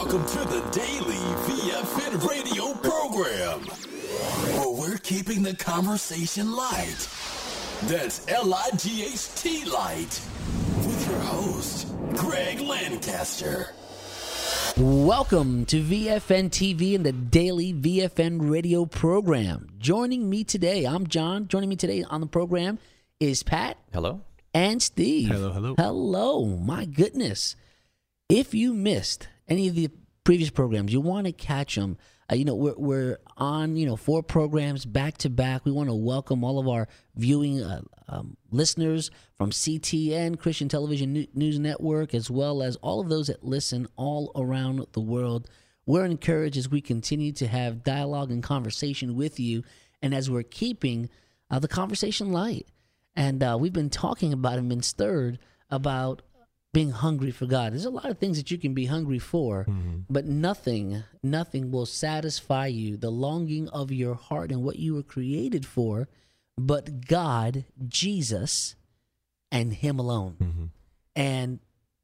Welcome to the Daily VFN radio program, where we're keeping the conversation light. That's L-I-G-H-T light. With your host, Greg Lancaster. Welcome to VFN TV and the Daily VFN radio program. Joining me today, I'm John. Joining me today on the program is Pat. Hello. And Steve. Hello, hello. Hello. My goodness. If you missed any of the previous programs, you want to catch them. We're on 4 programs back to back. We want to welcome all of our viewing listeners from CTN, Christian Television News Network, as well as all of those that listen all around the world. We're encouraged as we continue to have dialogue and conversation with you, and as we're keeping the conversation light. And we've been talking about and been stirred about being hungry for God. There's a lot of things that you can be hungry for, but nothing will satisfy you, the longing of your heart and what you were created for, but God, Jesus, and Him alone. And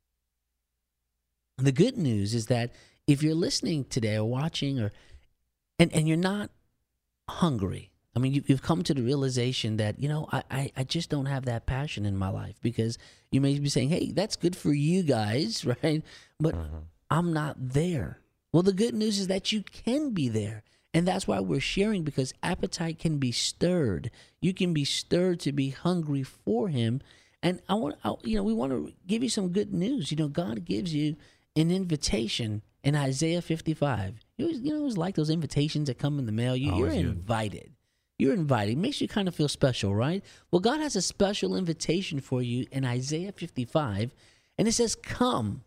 the good news is that if you're listening today or watching and you're not hungry, I mean, you've come to the realization that, I just don't have that passion in my life, because you may be saying, hey, that's good for you guys, right? But I'm not there. Well, the good news is that you can be there. And that's why we're sharing, because appetite can be stirred. You can be stirred to be hungry for Him. And we want to give you some good news. God gives you an invitation in Isaiah 55. It's like those invitations that come in the mail. You're invited. You're invited. It makes you kind of feel special, right? Well, God has a special invitation for you in Isaiah 55, and it says, come,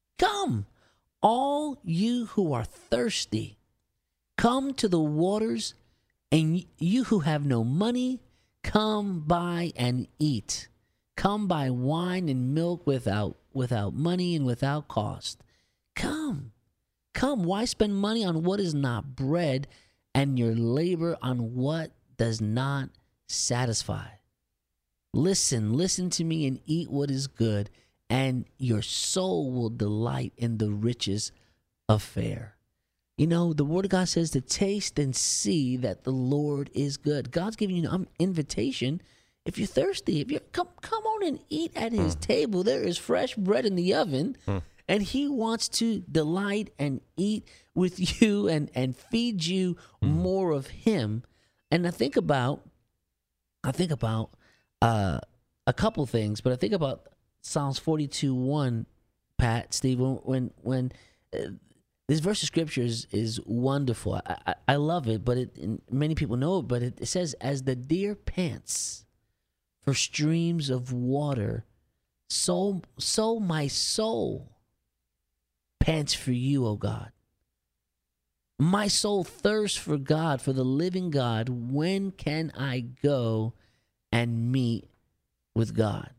all you who are thirsty, come to the waters, and you who have no money, come buy and eat. Come buy wine and milk without money and without cost. Come. Why spend money on what is not bread, and your labor on what does not satisfy? Listen to me and eat what is good, and your soul will delight in the riches of fare. The Word of God says to taste and see that the Lord is good. God's giving you an invitation. If you're thirsty, if you come on and eat at His table. There is fresh bread in the oven. And He wants to delight and eat with you and feed you more of Him. And I think about a couple things, but I think about Psalms 42:1, Pat, Steve, when this verse of Scripture is wonderful. I love it, but many people know it, but it says, as the deer pants for streams of water, so my soul pants for you, O God. My soul thirsts for God, for the living God. When can I go and meet with God?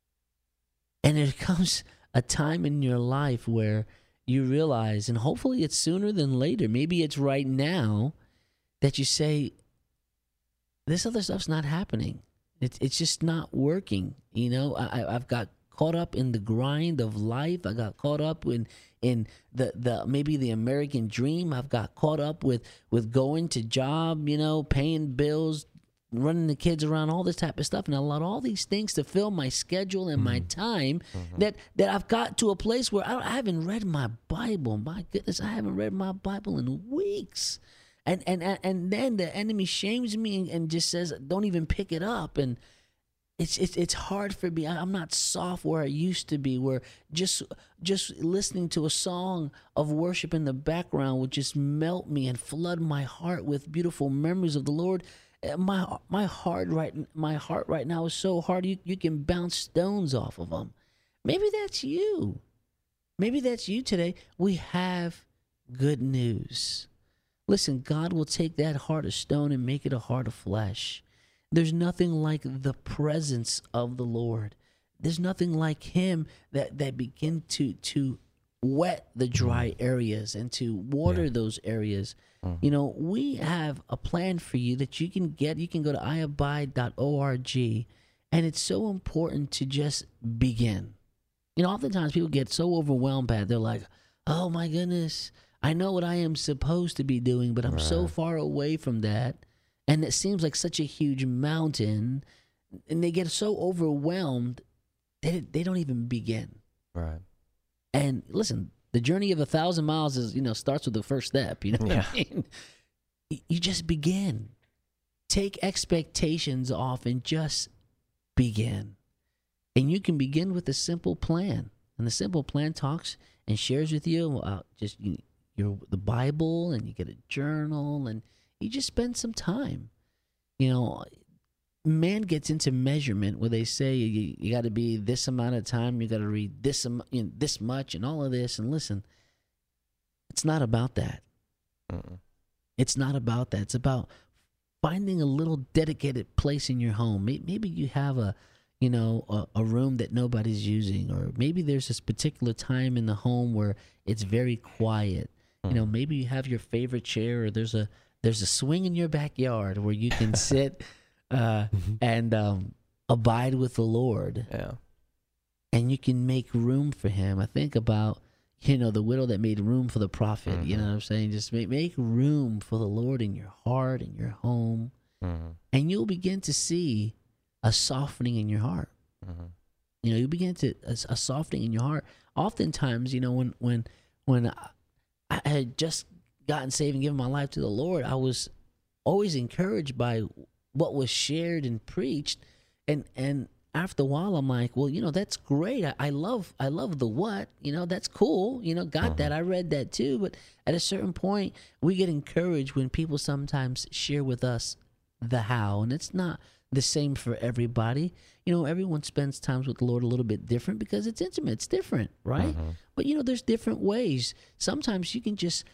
And there comes a time in your life where you realize, and hopefully it's sooner than later, maybe it's right now, that you say, this other stuff's not happening. It's just not working. I've got caught up in the grind of life. I got caught up in the maybe the American dream. I've got caught up with going to job, paying bills, running the kids around, all this type of stuff. And I allowed all these things to fill my schedule and my time that I've got to a place where I haven't read my Bible. My goodness, I haven't read my Bible in weeks. And then the enemy shames me and just says, don't even pick it up. And it's hard for me. I'm not soft where I used to be, where just listening to a song of worship in the background would just melt me and flood my heart with beautiful memories of the Lord. My heart right now is so hard you can bounce stones off of them. Maybe that's you. Maybe that's you today. We have good news. Listen, God will take that heart of stone and make it a heart of flesh. There's nothing like the presence of the Lord. There's nothing like Him that begin to wet the dry areas and to water those areas. We have a plan for you that you can get. You can go to iabide.org, and it's so important to just begin. Oftentimes people get so overwhelmed by it. They're like, oh my goodness, I know what I am supposed to be doing, but I'm so Right. far away from that. And it seems like such a huge mountain. And they get so overwhelmed, they don't even begin. Right. And listen, the journey of 1,000 miles is, starts with the first step. You know what I mean? You just begin. Take expectations off and just begin. And you can begin with a simple plan. And the simple plan talks and shares with you just the Bible, and you get a journal, and you just spend some time. Man gets into measurement where they say you got to be this amount of time, you got to read this this much, and all of this. And listen, it's not about that. Mm-mm. It's not about that. It's about finding a little dedicated place in your home. Maybe you have a room that nobody's using, or maybe there's this particular time in the home where it's very quiet. Maybe you have your favorite chair, or there's a swing in your backyard where you can sit and abide with the Lord. Yeah. And you can make room for him. I think about, the widow that made room for the prophet. You know what I'm saying? Just make room for the Lord in your heart, in your home. Mm-hmm. And you'll begin to see a softening in your heart. Mm-hmm. You begin to a softening in your heart. Oftentimes, when I had just gotten saved and given my life to the Lord, I was always encouraged by what was shared and preached, and after a while, I'm like, well, that's great. I love the what, that's cool. Got that. I read that too. But at a certain point, we get encouraged when people sometimes share with us the how, and it's not the same for everybody. Everyone spends times with the Lord a little bit different because it's intimate. It's different, right? But there's different ways. Sometimes you can just,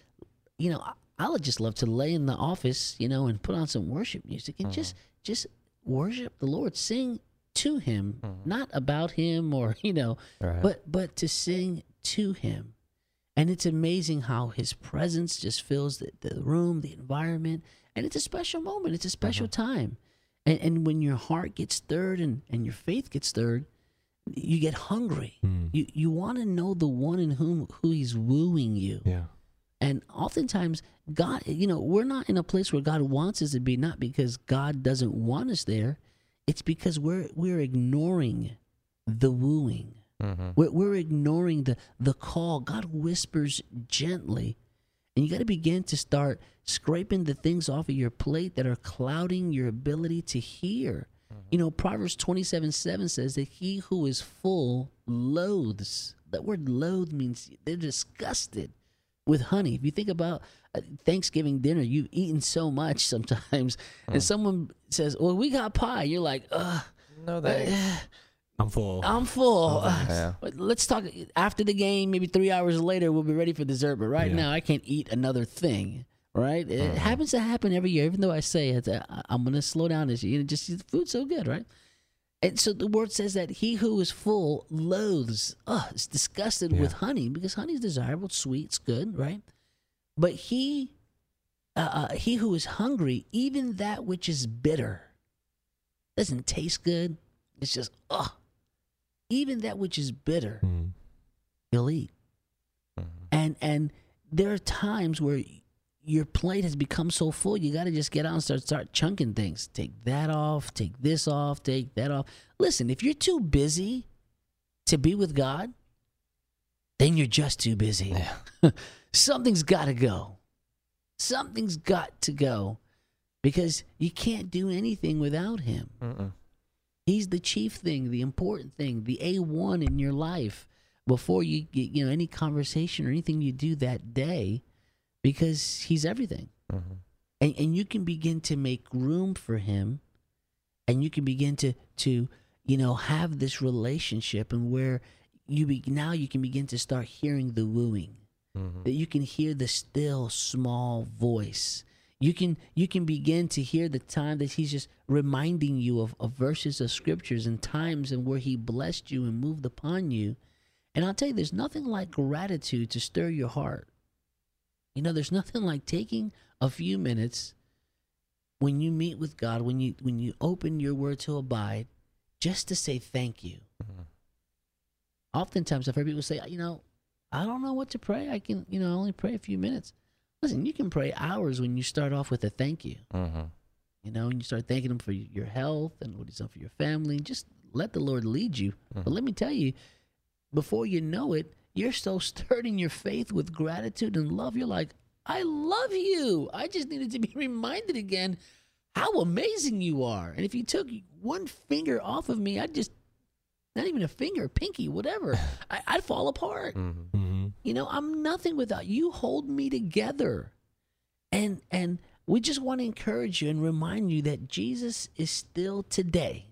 I would just love to lay in the office, and put on some worship music and just worship the Lord, sing to him, not about him or, Right. but to sing to him. And it's amazing how his presence just fills the room, the environment, and it's a special moment. It's a special time. And when your heart gets stirred and your faith gets stirred, you get hungry. You want to know the one in who he's wooing you. Yeah. And oftentimes, God, we're not in a place where God wants us to be, not because God doesn't want us there. It's because we're ignoring the wooing. We're ignoring the call. God whispers gently. And you got to begin to start scraping the things off of your plate that are clouding your ability to hear. Proverbs 27:7 says that he who is full loathes. That word loathe means they're disgusted with honey. If you think about Thanksgiving dinner, you've eaten so much sometimes, and someone says, well, we got pie. You're like, No, thanks. I'm full. I'm full. Yeah. Let's talk after the game. Maybe 3 hours later, we'll be ready for dessert. But right now, I can't eat another thing. Right? It happens to happen every year. Even though I say it, I'm going to slow down this year. Just the food's so good, right? And so the word says that he who is full loathes, is disgusted with honey, because honey is desirable, it's sweet, it's good, right? But he who is hungry, even that which is bitter, doesn't taste good. It's just, even that which is bitter, he'll eat. And there are times where your plate has become so full, you got to just get out and start chunking things. Take that off, take this off, take that off. Listen, if you're too busy to be with God, then you're just too busy. Yeah. Something's got to go. Something's got to go, because you can't do anything without him. He's the chief thing, the important thing, the A1 in your life before you get, any conversation or anything you do that day, because he's everything. And you can begin to make room for him, and you can begin to have this relationship, and where now you can begin to start hearing the wooing, that you can hear the still small voice. You can begin to hear the time that he's just reminding you of verses of scriptures and times and where he blessed you and moved upon you. And I'll tell you, there's nothing like gratitude to stir your heart. There's nothing like taking a few minutes when you meet with God, when you open your word to abide, just to say thank you. Oftentimes I've heard people say, I don't know what to pray. I can, only pray a few minutes. Listen, you can pray hours when you start off with a thank you. Mm-hmm. And you start thanking him for your health and what he's done for your family. Just let the Lord lead you. Mm-hmm. But let me tell you, before you know it, you're so stirred in your faith with gratitude and love. You're like, I love you. I just needed to be reminded again how amazing you are. And if you took one finger off of me, I'd just, not even a finger, pinky, whatever, I'd fall apart. Mm-hmm. Mm-hmm. I'm nothing without you. Hold me together. And we just want to encourage you and remind you that Jesus is still today,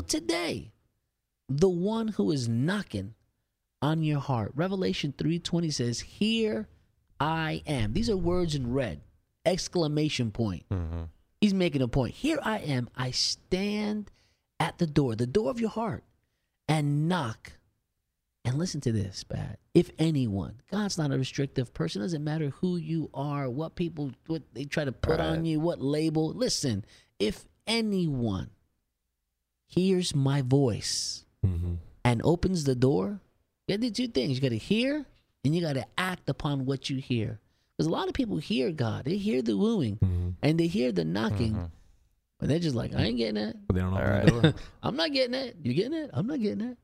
the one who is knocking on your heart. Revelation 3:20 says, "Here I am." These are words in red, exclamation point. Mm-hmm. He's making a point. Here I am. I stand at the door of your heart, and knock. And listen to this, Pat. If anyone, God's not a restrictive person. It doesn't matter who you are, what they try to put on you, what label. Listen, if anyone hears my voice Mm-hmm. and opens the door, you got to do two things. You got to hear, and you got to act upon what you hear. Because a lot of people hear God. They hear the wooing, Mm-hmm. and they hear the knocking, but they're just like, I ain't getting that. But they don't open All the right. door. I'm not getting it. You getting it? I'm not getting it.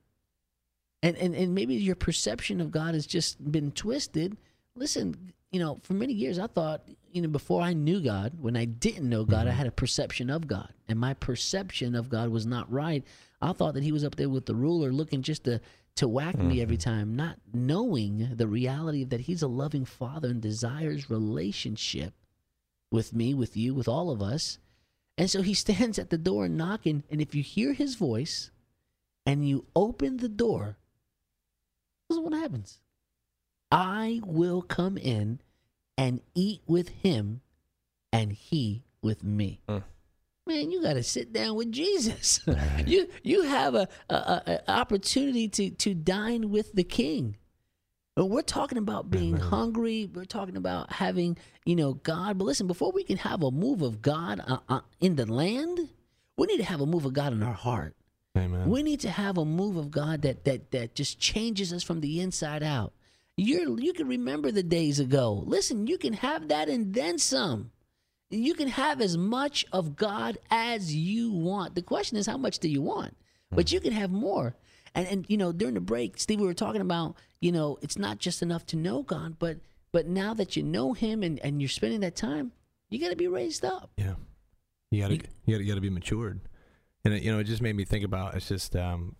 And maybe your perception of God has just been twisted. Listen, for many years I thought, before I knew God, when I didn't know God, I had a perception of God. And my perception of God was not right. I thought that he was up there with the ruler looking just to whack me every time, not knowing the reality that he's a loving father and desires relationship with me, with you, with all of us. And so he stands at the door knocking, and if you hear his voice and you open the door, this is what happens. I will come in and eat with him and he with me. Man, you got to sit down with Jesus. You have a opportunity to dine with the King. But we're talking about being hungry. We're talking about having, God. But listen, before we can have a move of God in the land, we need to have a move of God in our heart. Amen. We need to have a move of God that just changes us from the inside out. You can remember the days ago. Listen, you can have that and then some. You can have as much of God as you want. The question is, how much do you want? But you can have more. And during the break, Steve, we were talking about, it's not just enough to know God, but now that you know him and you're spending that time, you got to be raised up. Yeah. You gotta be matured. And it just made me think about, it's just,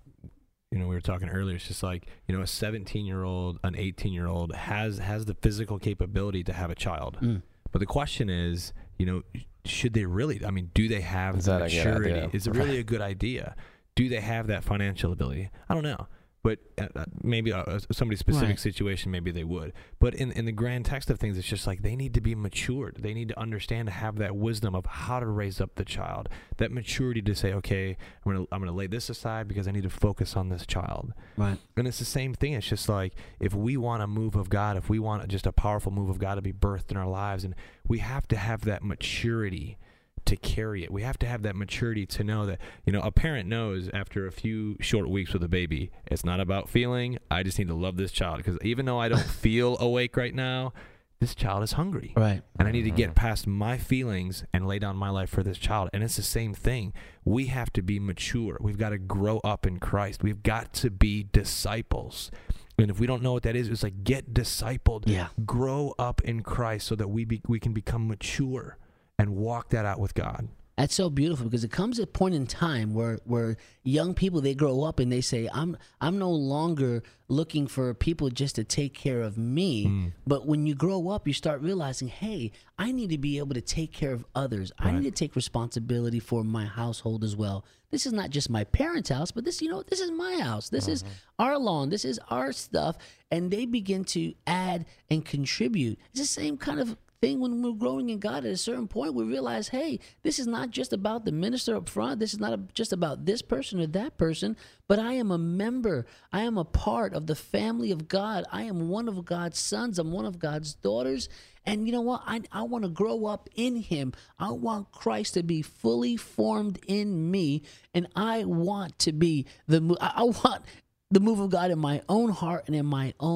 we were talking earlier, it's just like, a 17-year-old, an 18-year-old has the physical capability to have a child. But the question is, should they really, do they have the maturity? Is it really a good idea? Do they have that financial ability? I don't know. But maybe somebody's specific situation, maybe they would. But in the grand text of things, it's just like they need to be matured. They need to understand, to have that wisdom of how to raise up the child. That maturity to say, okay, I'm gonna lay this aside because I need to focus on this child. Right. And it's the same thing. It's just like, if we want a move of God, if we want just a powerful move of God to be birthed in our lives, and we have to have that maturity to carry it. We have to have that maturity to know that, a parent knows after a few short weeks with a baby, it's not about feeling. I just need to love this child, because even though I don't feel awake right now, this child is hungry. Right. And I need to get past my feelings and lay down my life for this child. And it's the same thing. We have to be mature. We've got to grow up in Christ. We've got to be disciples. And if we don't know what that is, it's like, get discipled. Yeah. Grow up in Christ so that we can become mature and walk that out with God. That's so beautiful, because it comes a point in time where young people, they grow up and they say, I'm no longer looking for people just to take care of me. But when you grow up, you start realizing, hey, I need to be able to take care of others. I need to take responsibility for my household as well. This is not just my parents' house, but this is my house. This is our lawn. This is our stuff. And they begin to add and contribute. It's the same kind of thing when we're growing in God. At a certain point, we realize, hey, this is not just about the minister up front. This is not just about this person or that person, but I am a member. I am a part of the family of God. I am one of God's sons. I'm one of God's daughters. And you know what? I want to grow up in him. I want Christ to be fully formed in me. And I want to be I want the move of God in my own heart and in my own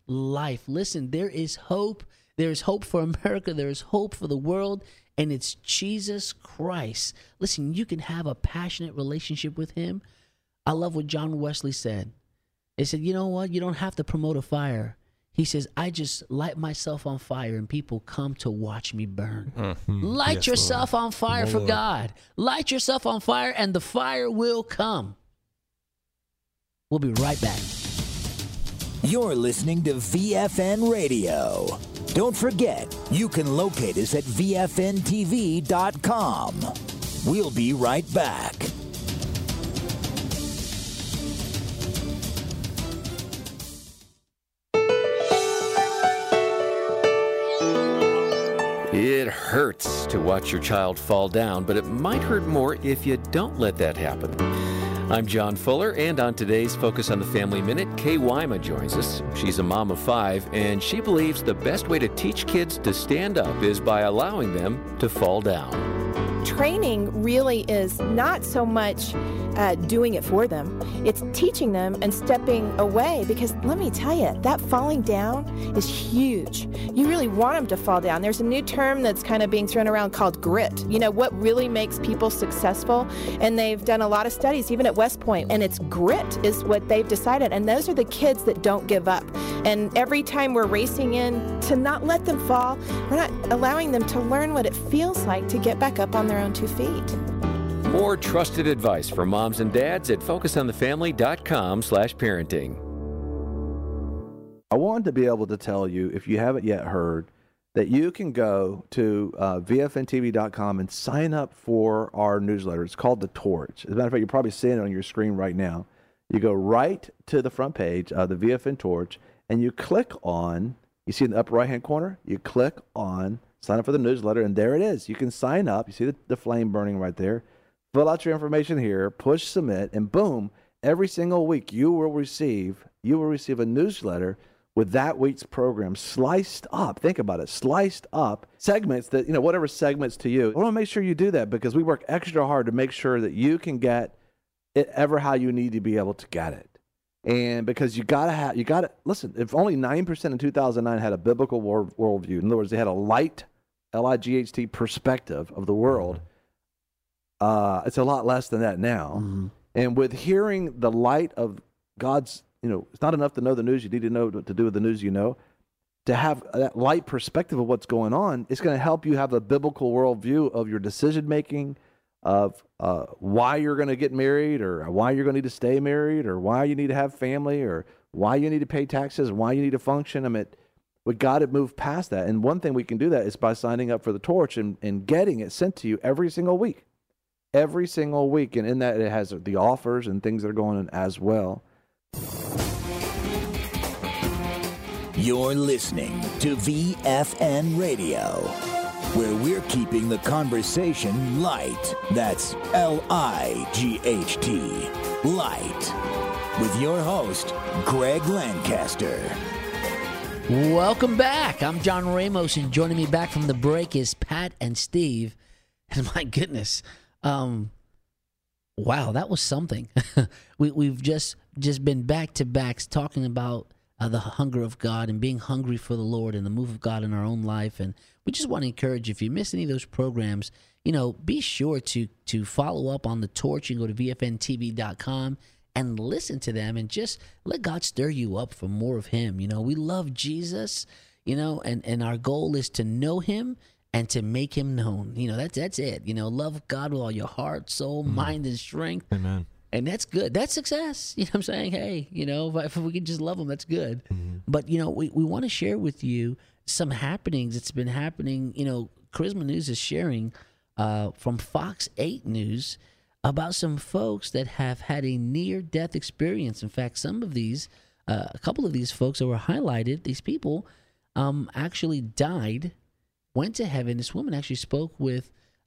life. Listen, there is hope. There is hope for America. There is hope for the world, and it's Jesus Christ. Listen, you can have a passionate relationship with him. I love what John Wesley said. He said, you know what? You don't have to promote a fire. He says, I just light myself on fire and people come to watch me burn. Light yourself on fire for God. Light yourself on fire and the fire will come. We'll be right back. You're listening to VFN Radio. Don't forget, you can locate us at VFNTV.com. We'll be right back. It hurts to watch your child fall down, but it might hurt more if you don't let that happen. I'm John Fuller, and on today's Focus on the Family Minute, Kay Wyma joins us. She's a mom of 5, and she believes the best way to teach kids to stand up is by allowing them to fall down. Training really is not so much doing it for them. It's teaching them and stepping away, because let me tell you, that falling down is huge. You really want them to fall down. There's a new term that's kind of being thrown around called grit. You know, what really makes people successful? And they've done a lot of studies, even at West Point, and it's grit is what they've decided. And those are the kids that don't give up. And every time we're racing in to not let them fall, we're not allowing them to learn what it feels like to get back up on their own 2 feet. More trusted advice for moms and dads at focusonthefamily.com/parenting. I wanted to be able to tell you, if you haven't yet heard, that you can go to VFNTV.com and sign up for our newsletter. It's called The Torch. As a matter of fact, you're probably seeing it on your screen right now. You go right to the front page of the VFN Torch, and you click on, you see in the upper right-hand corner, you click on sign up for the newsletter, and there it is. You can sign up. You see the flame burning right there. Fill out your information here, push submit, and boom, every single week you will receive a newsletter with that week's program sliced up. Think about it, sliced up segments that, whatever segments to you. I want to make sure you do that, because we work extra hard to make sure that you can get it ever how you need to be able to get it. And because you gotta listen, if only 9% in 2009 had a biblical worldview, in other words, they had a light, L-I-G-H-T perspective of the world, it's a lot less than that now. Mm-hmm. And with hearing the light of God's, it's not enough to know the news. You need to know what to do with the news you know. To have that light perspective of what's going on, it's going to help you have a biblical worldview of your decision-making, of why you're going to get married, or why you're going to need to stay married, or why you need to have family, or why you need to pay taxes, why you need to function. I mean, we got to move past that. And one thing we can do that is by signing up for the Torch and getting it sent to you every single week. Every single week. And in that, it has the offers and things that are going on as well. You're listening to VFN Radio, where we're keeping the conversation light. That's L-I-G-H-T, light. With your host, Greg Lancaster. Welcome back. I'm John Ramos, and joining me back from the break is Pat and Steve. And my goodness, wow, that was something. We've just been back to backs talking about the hunger of God and being hungry for the Lord and the move of God in our own life. And we just want to encourage you, if you miss any of those programs, be sure to follow up on The Torch and go to VFNTV.com and listen to them and just let God stir you up for more of him. We love Jesus, and our goal is to know him and to make him known. That's it. Love God with all your heart, soul, mind, and strength. Amen. And that's good. That's success. You know what I'm saying? Hey, if we can just love him, that's good. Mm-hmm. But, we want to share with you some happenings that's been happening. Charisma News is sharing from Fox 8 News about some folks that have had a near-death experience. In fact, some of these, a couple of these folks that were highlighted, these people actually died, went to heaven. This woman actually spoke with,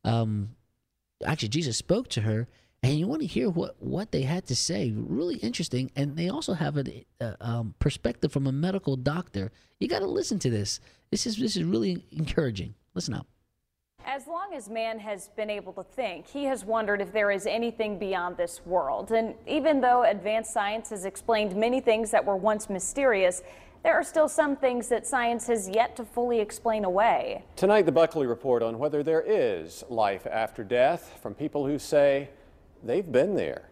Jesus spoke to her, and you want to hear what they had to say. Really interesting. And they also have a perspective from a medical doctor. You got to listen to this. This is really encouraging. Listen up. As long as man has been able to think, he has wondered if there is anything beyond this world. And even though advanced science has explained many things that were once mysterious, there are still some things that science has yet to fully explain away. Tonight, the Buckley Report on whether there is life after death from people who say they've been there.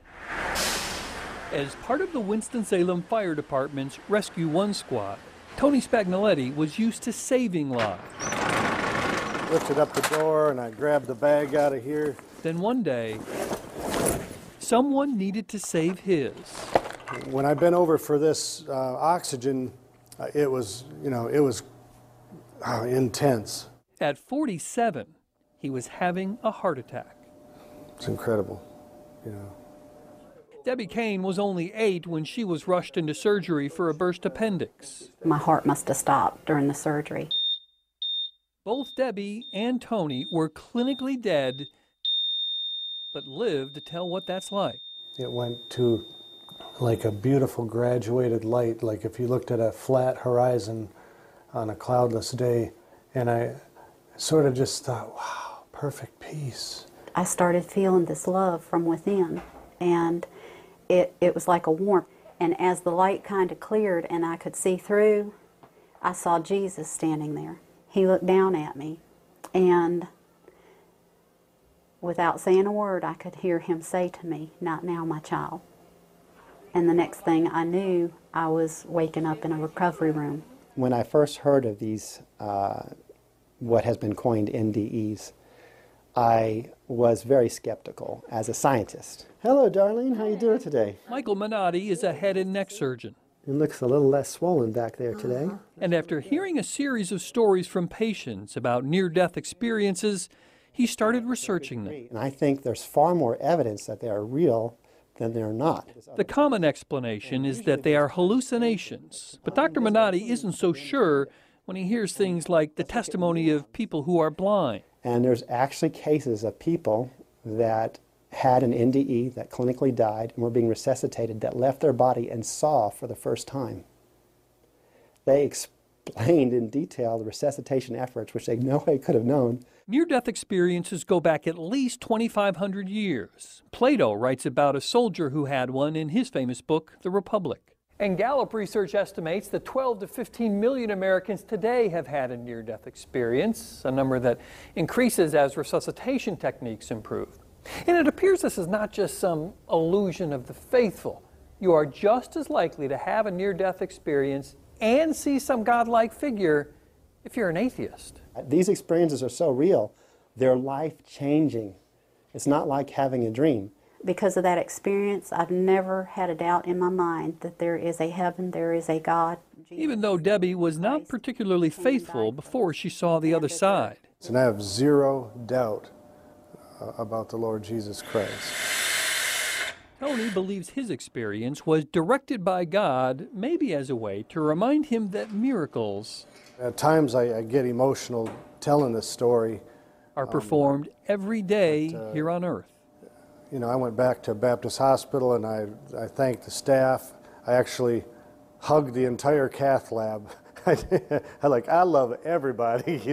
As part of the Winston-Salem Fire Department's Rescue 1 squad, Tony Spagnoletti was used to saving lives. Lifted up the door and I grabbed the bag out of here. Then one day, someone needed to save his. When I bent over for this oxygen, it was intense. At 47, he was having a heart attack. It's incredible, Debbie Kane was only 8 when she was rushed into surgery for a burst appendix. My heart must have stopped during the surgery. Both Debbie and Tony were clinically dead, but lived to tell what that's like. It went to like a beautiful graduated light, like if you looked at a flat horizon on a cloudless day, and I sort of just thought, wow, perfect peace. I started feeling this love from within, and it was like a warmth. And as the light kind of cleared and I could see through, I saw Jesus standing there. He looked down at me, and without saying a word, I could hear him say to me, "Not now, my child." And the next thing I knew, I was waking up in a recovery room. When I first heard of these, what has been coined NDEs, I was very skeptical as a scientist. Hello, Darlene. How you doing today? Michael Minotti is a head and neck surgeon. It looks a little less swollen back there today. And after hearing a series of stories from patients about near-death experiences, he started researching them. And I think there's far more evidence that they are real than they're not. The common explanation is that they are hallucinations, but Dr. Minotti isn't so sure when he hears things like the testimony of people who are blind. And there's actually cases of people that had an NDE that clinically died and were being resuscitated that left their body and saw for the first time. They explained in detail the resuscitation efforts, which they no way could have known. Near-death experiences go back at least 2,500 years. Plato writes about a soldier who had one in his famous book, The Republic. And Gallup research estimates that 12 to 15 million Americans today have had a near-death experience, a number that increases as resuscitation techniques improve. And it appears this is not just some illusion of the faithful. You are just as likely to have a near-death experience and see some godlike figure if you're an atheist. These experiences are so real, they're life-changing. It's not like having a dream. Because of that experience, I've never had a doubt in my mind that there is a heaven, there is a God. Even though Debbie was not particularly faithful before she saw the other side. And I have zero doubt about the Lord Jesus Christ. Tony believes his experience was directed by God, maybe as a way to remind him that miracles At times I get emotional telling this story. Are performed every day here on earth. I went back to Baptist Hospital and I thanked the staff. I actually hugged the entire cath lab. I love everybody,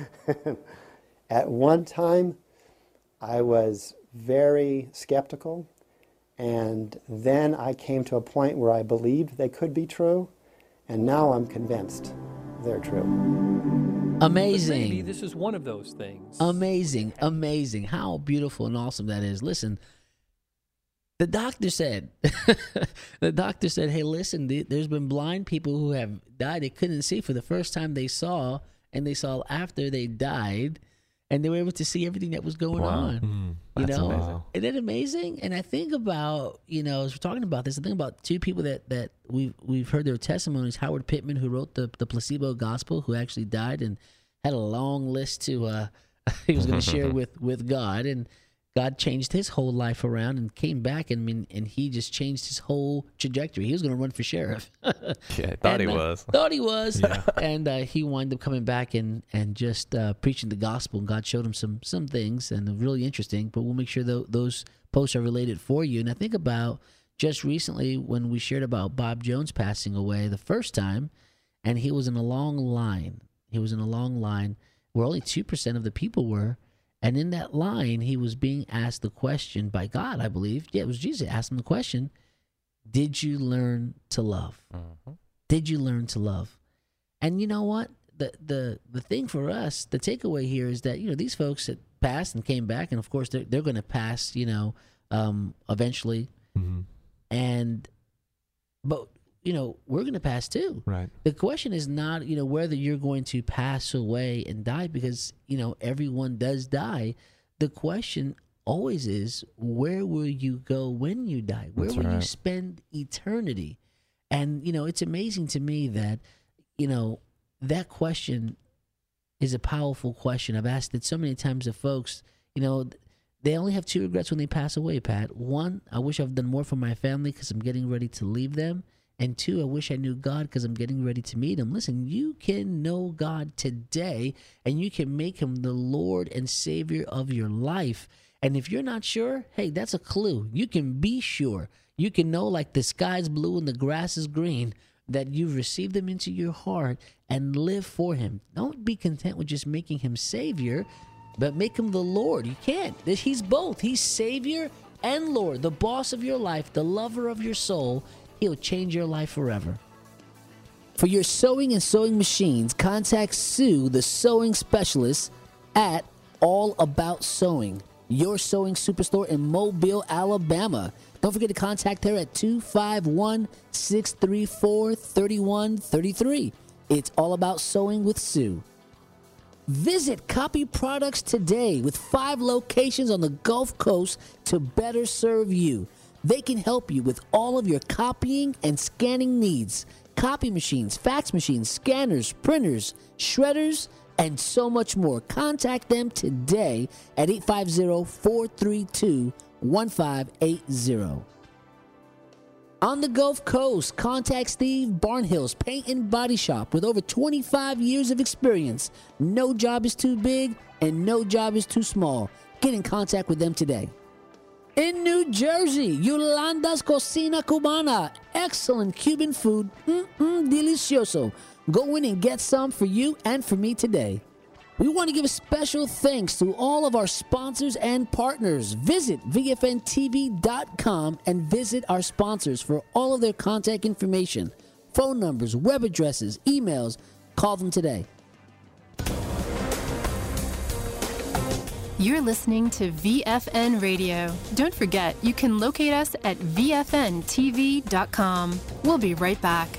At one time, I was very skeptical, and then I came to a point where I believed they could be true, and now I'm convinced they're true. Amazing. Maybe this is one of those things. Amazing, amazing. How beautiful and awesome that is. Listen, the doctor said, hey, listen, there's been blind people who have died. They couldn't see for the first time they saw, and they saw after they died, and they were able to see everything that was going on. That's amazing. Isn't it amazing? And I think about, as we're talking about this, I think about two people that we've heard their testimonies. Howard Pittman, who wrote the placebo gospel, who actually died and had a long list to he was going to share with God, and God changed his whole life around and came back, and he just changed his whole trajectory. He was going to run for sheriff. Yeah, thought he was. Thought he was. Yeah. And he wound up coming back and just preaching the gospel. And God showed him some things, and they're really interesting. But we'll make sure those posts are related for you. And I think about just recently when we shared about Bob Jones passing away the first time, and he was in a long line. He was in a long line where only 2% of the people were. And in that line, he was being asked the question by God, I believe. Yeah, it was Jesus asked him the question, did you learn to love? Did you learn to love? And you know what? The thing for us, the takeaway here is that, these folks that passed and came back, and of course they're going to pass, eventually. Mm-hmm. But we're going to pass too. Right. The question is not, whether you're going to pass away and die, because, everyone does die. The question always is, where will you go when you die? Where will you spend eternity? And, it's amazing to me that, that question is a powerful question. I've asked it so many times to folks. They only have 2 regrets when they pass away, Pat. 1, I wish I've done more for my family because I'm getting ready to leave them. And 2, I wish I knew God because I'm getting ready to meet him. Listen, you can know God today, and you can make him the Lord and Savior of your life. And if you're not sure, hey, that's a clue. You can be sure. You can know, like the sky's blue and the grass is green, that you've received him into your heart and live for him. Don't be content with just making him Savior, but make him the Lord. You can't. He's both. He's Savior and Lord, the boss of your life, the lover of your soul. He'll change your life forever. For your sewing and sewing machines, contact Sue, the sewing specialist, at All About Sewing, your sewing superstore in Mobile, Alabama. Don't forget to contact her at 251-634-3133. It's All About Sewing with Sue. Visit Copy Products today with 5 locations on the Gulf Coast to better serve you. They can help you with all of your copying and scanning needs. Copy machines, fax machines, scanners, printers, shredders, and so much more. Contact them today at 850-432-1580. On the Gulf Coast, contact Steve Barnhill's Paint and Body Shop with over 25 years of experience. No job is too big and no job is too small. Get in contact with them today. In New Jersey, Yolanda's Cocina Cubana. Excellent Cuban food. Delicioso. Go in and get some for you and for me today. We want to give a special thanks to all of our sponsors and partners. Visit VFNTV.com and visit our sponsors for all of their contact information, phone numbers, web addresses, emails. Call them today. You're listening to VFN Radio. Don't forget, you can locate us at VFNTV.com. We'll be right back.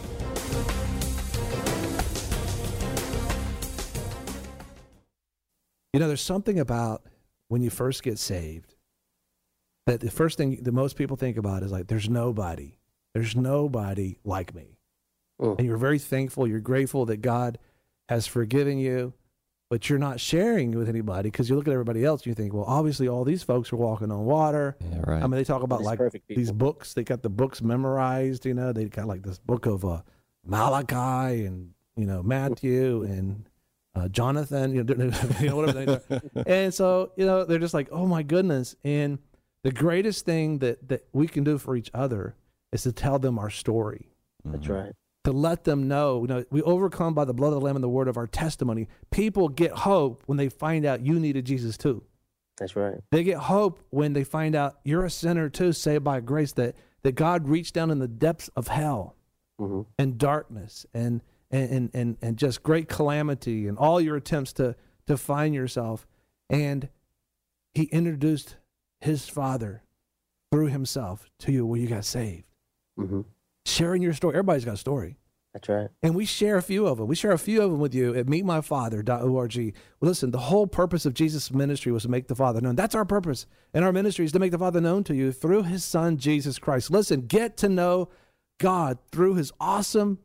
There's something about when you first get saved that the first thing that most people think about is like, there's nobody like me. And you're very thankful, you're grateful that God has forgiven you, but you're not sharing with anybody because you look at everybody else and you think, well, obviously all these folks are walking on water. Yeah, right. I mean, they talk about like these books, they got the books memorized, they got like this book of Malachi and, Matthew and Jonathan, whatever they are. And so, they're just like, oh my goodness. And the greatest thing that we can do for each other is to tell them our story. That's right. To let them know, we overcome by the blood of the Lamb and the word of our testimony. People get hope when they find out you needed Jesus too. That's right. They get hope when they find out you're a sinner too, saved by grace, that God reached down in the depths of hell and darkness and just great calamity and all your attempts to find yourself. And he introduced his Father through himself to you where you got saved. Sharing your story. Everybody's got a story. That's right. And we share a few of them. We share a few of them with you at meetmyfather.org. Well, listen, the whole purpose of Jesus' ministry was to make the Father known. That's our purpose. And our ministry is to make the Father known to you through his Son, Jesus Christ. Listen, get to know God through his awesome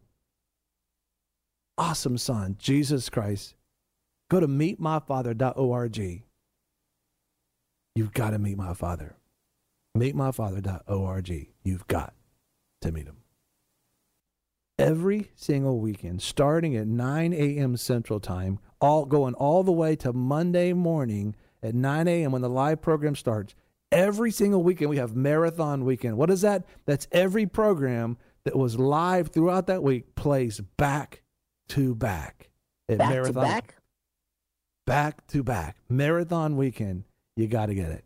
Son, Jesus Christ. Go to meetmyfather.org. You've got to meet my Father. Meetmyfather.org. You've got to meet him. Every single weekend, starting at 9 a.m. Central Time, going all the way to Monday morning at 9 a.m. when the live program starts. Every single weekend, we have Marathon Weekend. What is that? That's every program that was live throughout that week plays back to back. Back to back? Back to back. Marathon Weekend. You got to get it.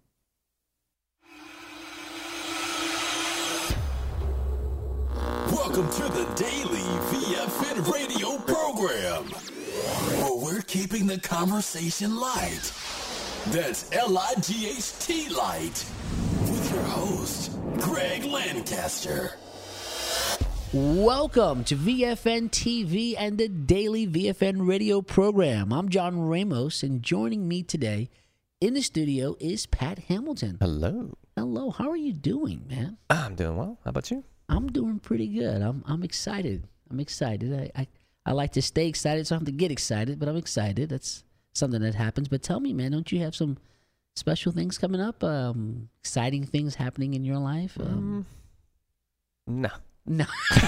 Welcome to the Daily VFN radio program, where we're keeping the conversation light. That's L-I-G-H-T light, with your host, Greg Lancaster. Welcome to VFN TV and the Daily VFN radio program. I'm John Ramos, and joining me today in the studio is Pat Hamilton. Hello. Hello. How are you doing, man? I'm doing well. How about you? I'm doing pretty good. I'm excited. I'm excited. I like to stay excited, so I don't have to get excited, but I'm excited. That's something that happens. But tell me, man, don't you have some special things coming up? Exciting things happening in your life? No. No.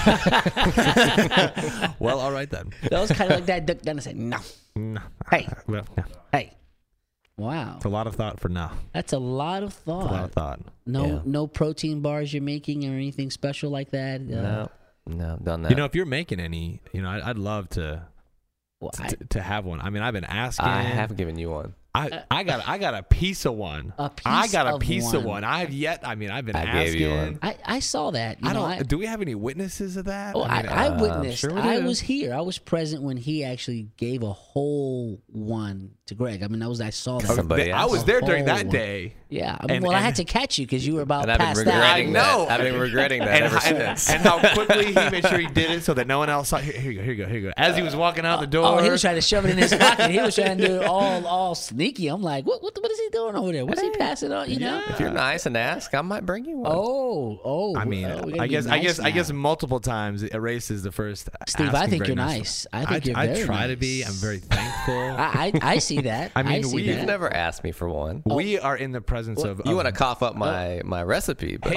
Well, all right then. That was kind of like that duck down and say, no. No. Hey. Well, no. Hey. Wow. It's a lot of thought for now. That's a lot of thought. It's a lot of thought. No protein bars you're making or anything special like that? No, done that. You know, if you're making any, you know, I'd love to have one. I mean, I've been asking. I have given you one. I got a piece of one. I got a piece of one. I've been asking. Gave you one. I saw that. Do we have any witnesses of that? Oh, I witnessed. Sure we I do. was here. I was present when he actually gave a whole one to Greg. I mean, I saw that. Somebody I else. was there during whole that one. day. Yeah. I mean, I had to catch you because you were about And I've been past that. regretting that. I've been regretting that ever since. And how quickly he made sure he did it so that no one else saw. Here you go. As he was walking out the door. Oh, he was trying to shove it in his pocket. He was trying to do it all sneaky. I'm like, what is he doing over there? What's he passing on? You know? If you're nice and ask, I might bring you one. Oh. I mean, I guess multiple times it erases the first. Steve, I think very you're nice. nice. I think you're very I try nice. to be. I'm very thankful. I see that. I mean, You've never asked me for one. We are in the presence of. You want to cough up my recipe? But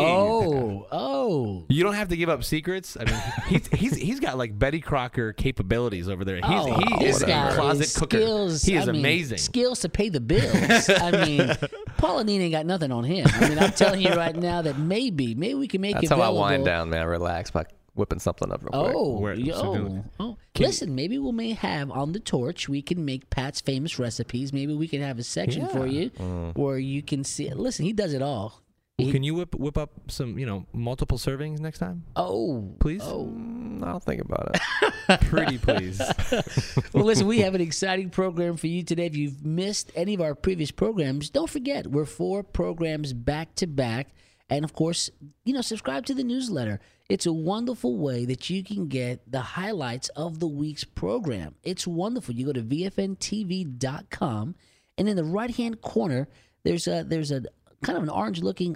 You don't have to give up secrets. I mean, he's got like Betty Crocker capabilities over there. He is a closet cooker. He is amazing. Skills to pay the bills. I mean, Pauline ain't got nothing on him. I mean, I'm telling you right now that maybe we can make that's it how available. I wind down, man. I relax by whipping something up real quick. Listen, maybe we may have on the torch, we can make Pat's famous recipes. Maybe we can have a section for you where you can see it. Listen, he does it all. Well, can you whip up some, multiple servings next time? Oh, please. I'll think about it. Pretty please. Well, listen, we have an exciting program for you today. If you've missed any of our previous programs, don't forget we're 4 programs back to back, and of course, subscribe to the newsletter. It's a wonderful way that you can get the highlights of the week's program. It's wonderful. You go to VFNTV.com, and in the right-hand corner, there's a kind of an orange-looking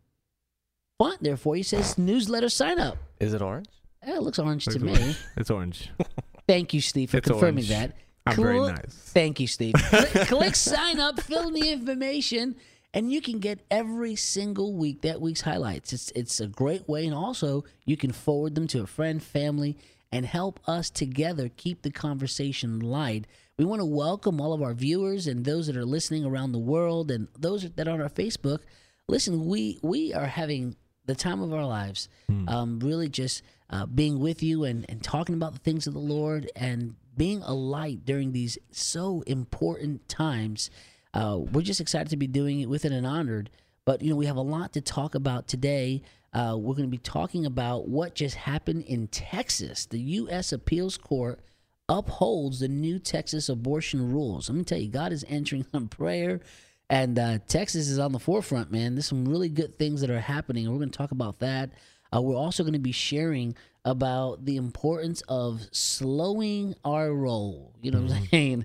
font there for you. It says newsletter sign-up. Is it orange? Yeah, it looks orange to me. It's orange. Thank you, Steve, for confirming orange. that. I'm very nice. Thank you, Steve. Click sign up, fill in the information, and you can get every single week that week's highlights. It's a great way, and also you can forward them to a friend, family, and help us together keep the conversation light. We want to welcome all of our viewers and those that are listening around the world and those that are on our Facebook. Listen, we are having the time of our lives, really just being with you and talking about the things of the Lord and being a light during these so important times. We're just excited to be doing it with it and honored. But, we have a lot to talk about today. We're going to be talking about what just happened in Texas. The U.S. Appeals Court upholds the new Texas abortion rules. Let me tell you, God is answering some prayer, and Texas is on the forefront, man. There's some really good things that are happening, and we're going to talk about that. We're also going to be sharing about the importance of slowing our roll. You know what I'm saying?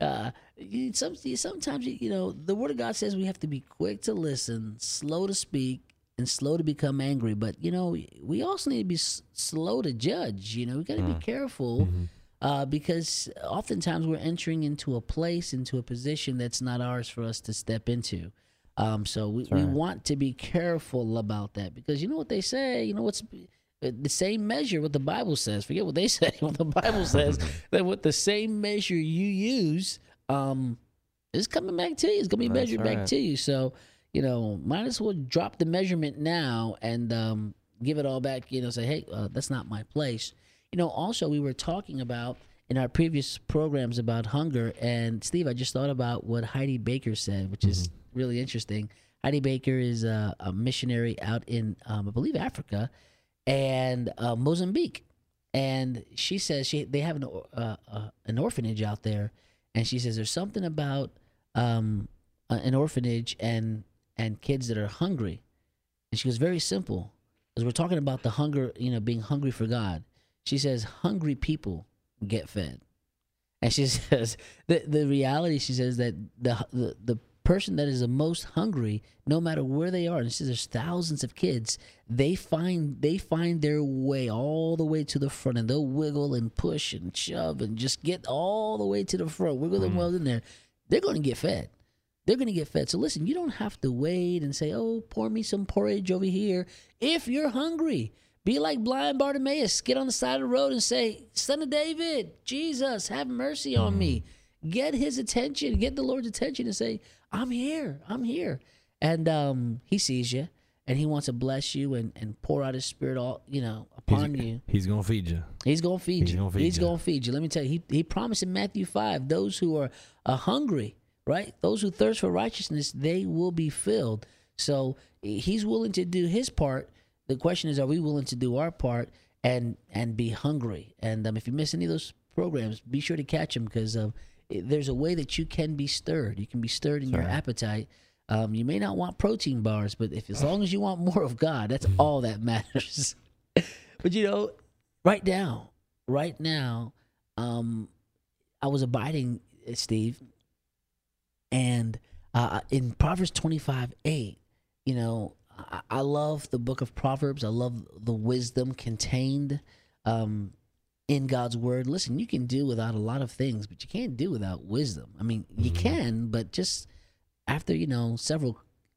Sometimes, the Word of God says we have to be quick to listen, slow to speak, and slow to become angry. But, we also need to be slow to judge. We got to be careful. Because oftentimes we're entering into a place, into a position that's not ours for us to step into. So we want to be careful about that, because you know what they say, what's the same measure, what the Bible says. Forget what they say. What the Bible says, that with the same measure you use, it's coming back to you. It's going to be measured back to you. So, might as well drop the measurement now and give it all back, say, hey, that's not my place. Also, we were talking about in our previous programs about hunger, and Steve, I just thought about what Heidi Baker said, which is really interesting. Heidi Baker is a missionary out in, I believe, Africa, and Mozambique. And she says they have an orphanage out there, and she says there's something about an orphanage and kids that are hungry. And she goes, very simple, because we're talking about the hunger, being hungry for God. She says hungry people get fed. And she says the reality, she says that the person that is the most hungry, no matter where they are, and she says there's thousands of kids, they find their way all the way to the front, and they'll wiggle and push and shove and just get all the way to the front, wiggle them well in there. They're going to get fed. They're going to get fed. So listen, you don't have to wait and say, oh, pour me some porridge over here. If you're hungry, be like blind Bartimaeus. Get on the side of the road and say, Son of David, Jesus, have mercy on me. Get his attention, get the Lord's attention and say, I'm here. And he sees you, and he wants to bless you and pour out his spirit upon you. He's going to feed you. He's going to feed you. He's going to feed you. Let me tell you, he promised in Matthew 5, those who are hungry, right? Those who thirst for righteousness, they will be filled. So he's willing to do his part. The question is, are we willing to do our part and be hungry? And if you miss any of those programs, be sure to catch them, because there's a way that you can be stirred. You can be stirred in your appetite. You may not want protein bars, but as long as you want more of God, that's all that matters. But right now, I was abiding, Steve, and in Proverbs 25:8, I love the book of Proverbs. I love the wisdom contained in God's word. Listen, you can do without a lot of things, but you can't do without wisdom. I mean, you can, but just after, several,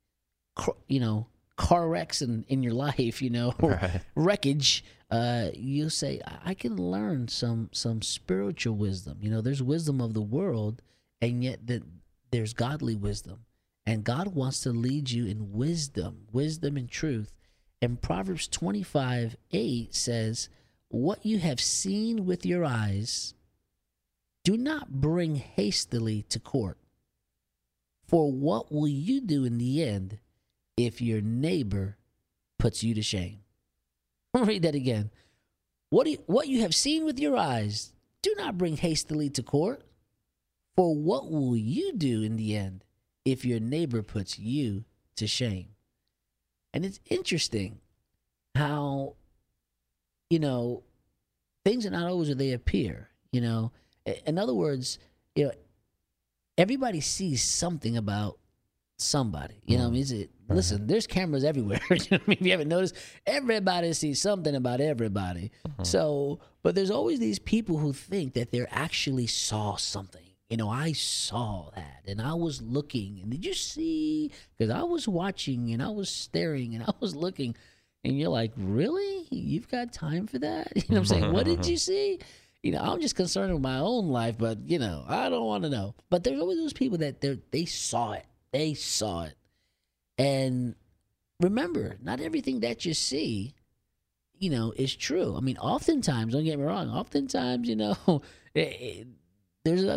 car wrecks in your life, right. Wreckage, you'll say, I can learn some spiritual wisdom. There's wisdom of the world, and yet there's godly wisdom. And God wants to lead you in wisdom and truth. And Proverbs 25:8 says, what you have seen with your eyes, do not bring hastily to court. For what will you do in the end if your neighbor puts you to shame? I'll read that again. What you have seen with your eyes, do not bring hastily to court. For what will you do in the end if your neighbor puts you to shame? And it's interesting how, things are not always where they appear. In other words, everybody sees something about somebody. Listen, there's cameras everywhere. If you haven't noticed, everybody sees something about everybody. So, but there's always these people who think that they actually saw something. I saw that, and I was looking, and did you see? Because I was watching, and I was staring, and I was looking, and you're like, really? You've got time for that? I'm saying? What did you see? I'm just concerned with my own life, but, I don't want to know. But there's always those people that they saw it. They saw it. And remember, not everything that you see, is true. I mean, oftentimes, don't get me wrong, oftentimes, there's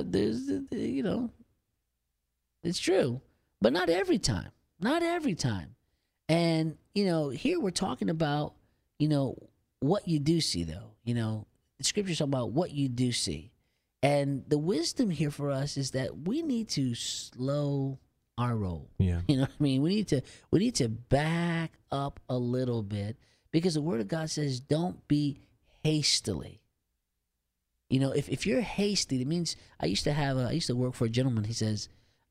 it's true, but not every time. Not every time. And, here we're talking about, what you do see, though. The scripture's talking about what you do see. And the wisdom here for us is that we need to slow our roll. Yeah. You know what I mean? We need to back up a little bit, because the word of God says don't be hastily. If you're hasty, it means I used to work for a gentleman. He says,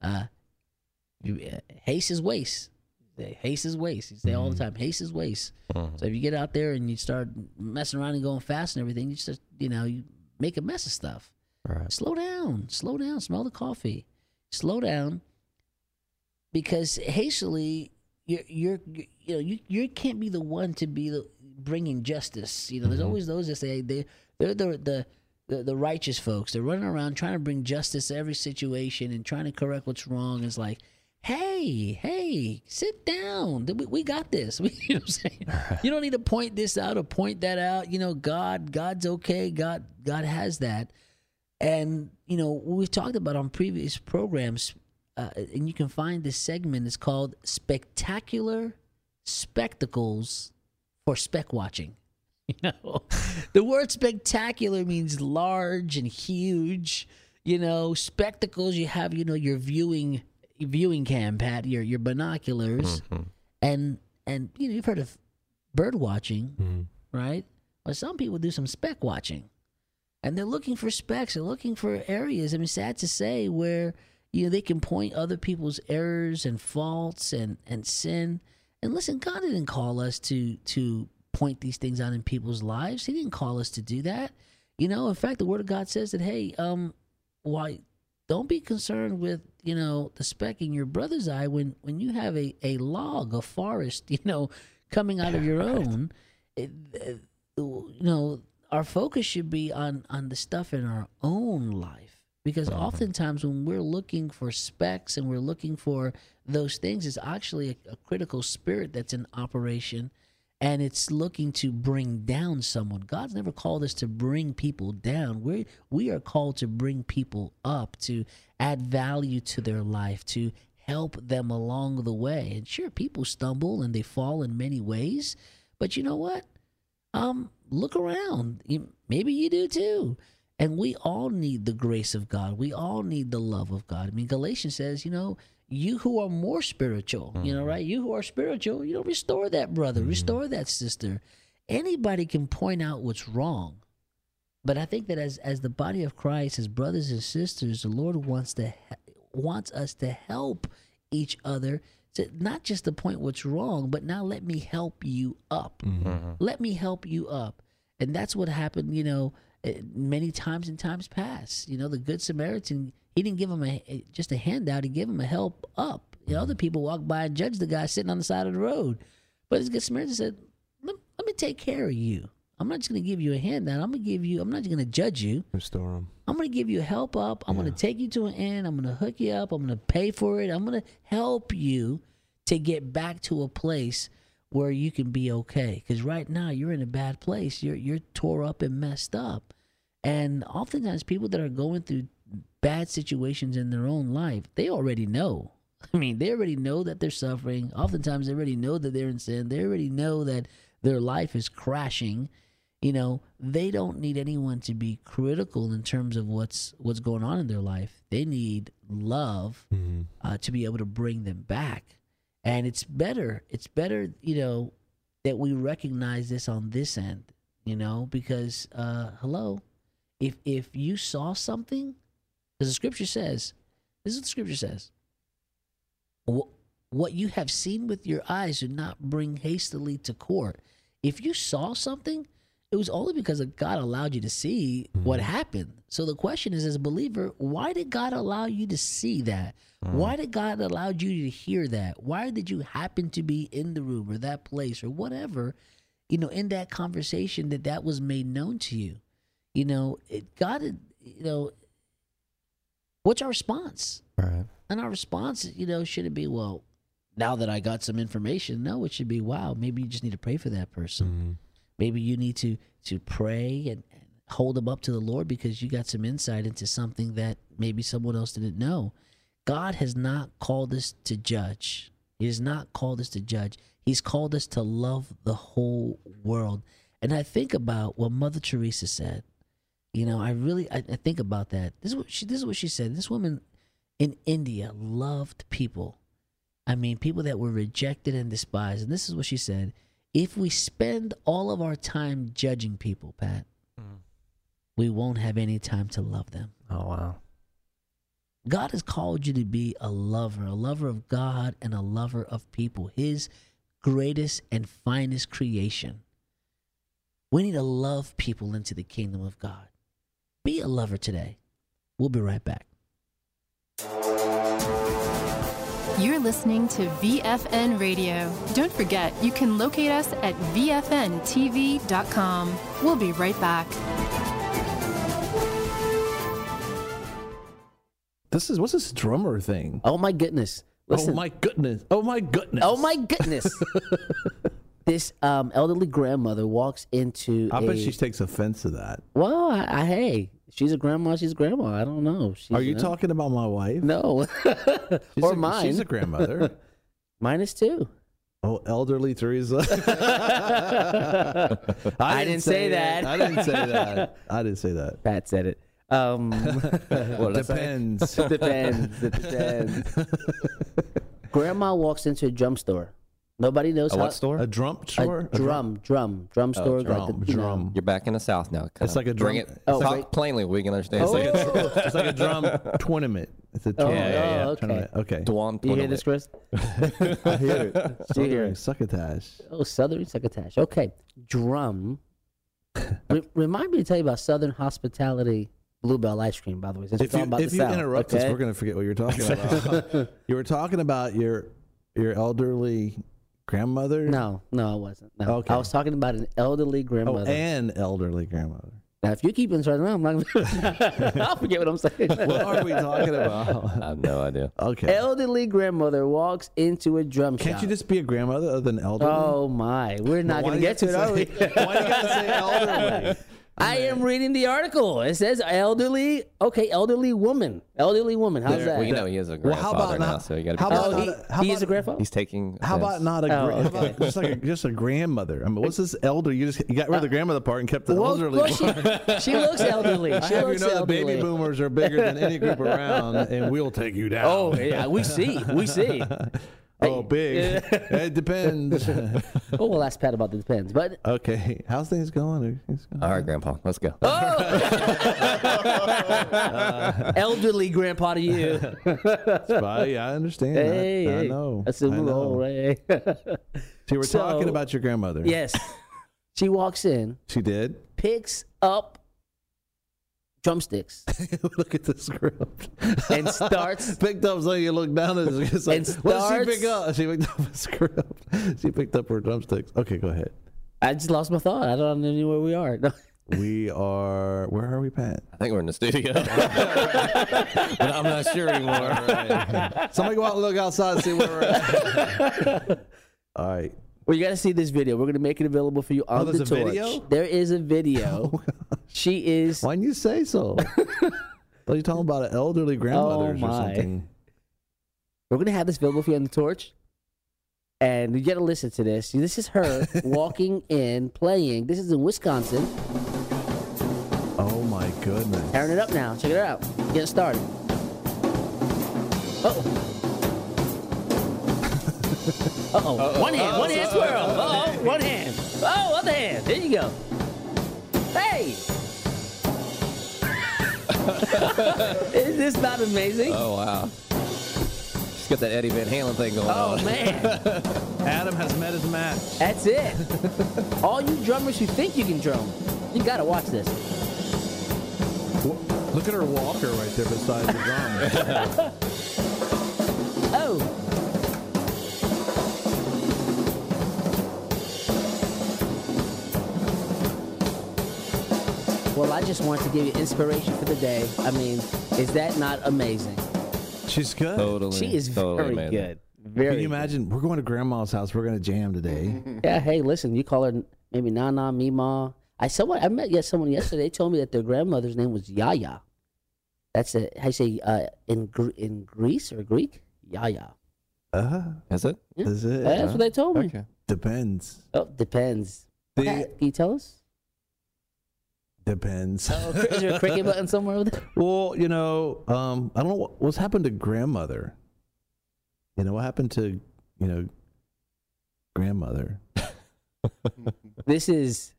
haste is waste. Haste is waste. He say all the time, haste is waste. So if you get out there and you start messing around and going fast and everything, you just, you make a mess of stuff. Right. Slow down, smell the coffee. Slow down, because hastily, you can't be the one to be bringing justice. There's always those that say they're the righteous folks. They're running around trying to bring justice to every situation and trying to correct what's wrong. It's like, hey, sit down. We got this. You know what I'm saying? You don't need to point this out or point that out. God's okay. God has that. And, we've talked about on previous programs, and you can find this segment. It's called Spectacular Spectacles for Spec Watching. You know, the word spectacular means large and huge. You know, spectacles. You have, you know, your viewing cam, Pat, your binoculars, and you know, you've heard of bird watching, right? Well, some people do some speck watching, and they're looking for specks. They're looking for areas. I mean, sad to say, where you know they can point other people's errors and faults and sin. And listen, God didn't call us to point these things out in people's lives. He didn't call us to do that. You know, in fact, the Word of God says that, hey, why don't be concerned with, you know, the speck in your brother's eye when you have a log, a forest, you know, coming out of your own. You know, our focus should be on the stuff in our own life, because oftentimes when we're looking for specks and we're looking for those things, it's actually a critical spirit that's in operation, and it's looking to bring down someone. God's never called us to bring people down. We are called to bring people up, to add value to their life, to help them along the way. And sure, people stumble and they fall in many ways, but you know what? Look around. Maybe you do too. And we all need the grace of God. We all need the love of God. I mean, Galatians says, you know, you who are more spiritual, you know, right? You who are spiritual, you know, restore that brother, restore that sister. Anybody can point out what's wrong. But I think that as the body of Christ, as brothers and sisters, the Lord wants us to help each other, to not just to point what's wrong, but now let me help you up. Let me help you up. And that's what happened, you know, many times in times past. You know, the Good Samaritan, he didn't give him just a handout. He gave him a help up. You know, other people walked by and judged the guy sitting on the side of the road. But the Good Samaritan said, let me take care of you. I'm not just going to give you a handout. I'm not just going to judge you. Restore him. I'm going to give you a help up. I'm going to take you to an inn. I'm going to hook you up. I'm going to pay for it. I'm going to help you to get back to a place where you can be okay. Because right now you're in a bad place. You're tore up and messed up. And oftentimes people that are going through bad situations in their own life, they already know. I mean, they already know that they're suffering. Oftentimes they already know that they're in sin. They already know that their life is crashing. You know, they don't need anyone to be critical in terms of what's going on in their life. They need love to be able to bring them back. And it's better, you know, that we recognize this on this end, you know, because, if you saw something, because the scripture says, this is what the scripture says, what you have seen with your eyes do not bring hastily to court. If you saw something, it was only because God allowed you to see what happened. So the question is, as a believer, why did God allow you to see that? Why did God allow you to hear that? Why did you happen to be in the room or that place or whatever, you know, in that conversation that was made known to you? You know, what's our response? Right. And our response, you know, shouldn't be, well, now that I got some information. No, it should be, wow, maybe you just need to pray for that person. Maybe you need to pray and hold them up to the Lord because you got some insight into something that maybe someone else didn't know. God has not called us to judge. He has not called us to judge. He's called us to love the whole world. And I think about what Mother Teresa said. You know, I think about that. This is what she said. This woman in India loved people. I mean, people that were rejected and despised. And this is what she said. If we spend all of our time judging people, Pat, we won't have any time to love them. Oh, wow. God has called you to be a lover of God and a lover of people, his greatest and finest creation. We need to love people into the kingdom of God. Be a lover today. We'll be right back. You're listening to VFN Radio. Don't forget, you can locate us at VFNTV.com. We'll be right back. What's this drummer thing? Oh my goodness. Listen. Oh my goodness. Oh my goodness. Oh my goodness. This elderly grandmother walks into I bet she takes offense to that. Well, hey, she's a grandma, she's a grandma. I don't know. Are you talking about my wife? No. Or mine. She's a grandmother. Mine is too. Oh, elderly Teresa. I didn't say that. I didn't say that. I didn't say that. Pat said it. What depends. Depends. Grandma walks into a drum store. Nobody knows what store? A drum store? Drum store. Drum. You're back in the South now. It's like a drum. Bring it. Talk plainly. We can understand. It's like a drum tournament. It's a tournament. Okay. Tournament. Okay. Dwan You hear this, Chris? I hear it. Southern Succotash. Oh, Southern Succotash. Okay. Drum. Remind me to tell you about Southern Hospitality Bluebell ice cream, by the way. If you interrupt us, we're going to forget what you're talking about. You were talking about your elderly grandmother? No, I wasn't. No. Okay. I was talking about an elderly grandmother. Oh, an elderly grandmother. Now, if you keep interrupting, I'm not I'll forget what I'm saying. What are we talking about? I have no idea. Okay. Elderly grandmother walks into a drum shop. Can't you just be a grandmother other than elderly? Oh, my. We're not going to get to it, are we? Why do you got to say elderly? I am reading the article. It says elderly. Okay, elderly woman. Elderly woman. How's that? Well, you know he is a grandfather now, so you got to be he is a grandfather? He's taking. How about not a how about just a grandmother? I mean, what's this elder? You got rid of the grandmother part and kept the elderly part. She looks elderly. The baby boomers are bigger than any group around, and we'll take you down. Oh, yeah, we see. Oh, big. It depends. Oh, we'll ask Pat about the depends. But okay, how's things going? All right, Grandpa, let's go. Elderly grandpa to you. I understand. I know. That's a role, right? So you were talking about your grandmother. Yes. She walks in. She did? Picks up drumsticks. Look at the script. And starts. Picked up, so you look down at it. Like, what did she pick up? She picked up a script. She picked up her drumsticks. Okay, go ahead. I just lost my thought. I don't know where we are. No. We are. Where are we, Pat? I think we're in the studio. But I'm not sure anymore. Right. Somebody go out and look outside and see where we're at. All right. Well, you got to see this video. We're going to make it available for you on the Torch. Video? There is a video. Oh, she is. Why didn't you say so? Are you talking about an elderly grandmothers or something? We're going to have this available for you on the Torch. And you got to listen to this. This is her walking in, playing. This is in Wisconsin. Oh, my goodness. Tearing it up now. Check it out. Get it started. Uh-oh. Uh-oh. One hand swirl. Uh-oh. One hand. Oh, other hand. There you go. Hey. Is this not amazing? Oh, wow. She's got that Eddie Van Halen thing going on. Oh, man. Adam has met his match. That's it. All you drummers who think you can drum, you got to watch this. Look at her walker right there beside the drum. Oh. Well, I just want to give you inspiration for the day. I mean, is that not amazing? She's good. Totally. She is very amazing. good. Very Can you imagine? We're going to Grandma's house. We're going to jam today. Yeah, hey, listen, you call her maybe Nana, Mima. I met someone yesterday. They told me that their grandmother's name was Yaya. That's how you say in Greece or Greek? Yaya. Is it? Yeah. Is it? That's what they told me. Okay. Depends. Oh, depends. Can you tell us? Depends. Oh, is there a cricket button somewhere over there? Well, I don't know what's happened to grandmother. What happened to, grandmother? This is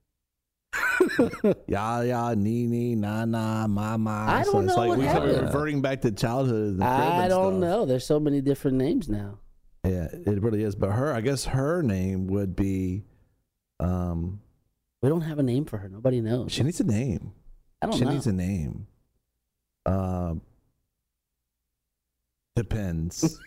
Yaya, Nini, Nana, Mama. I don't know what happened. We're reverting back to childhood. And I don't stuff. know. There's so many different names now. Yeah, it really is. But I guess her name would be. We don't have a name for her. Nobody knows. She needs a name. I don't know. She needs a name. Depends.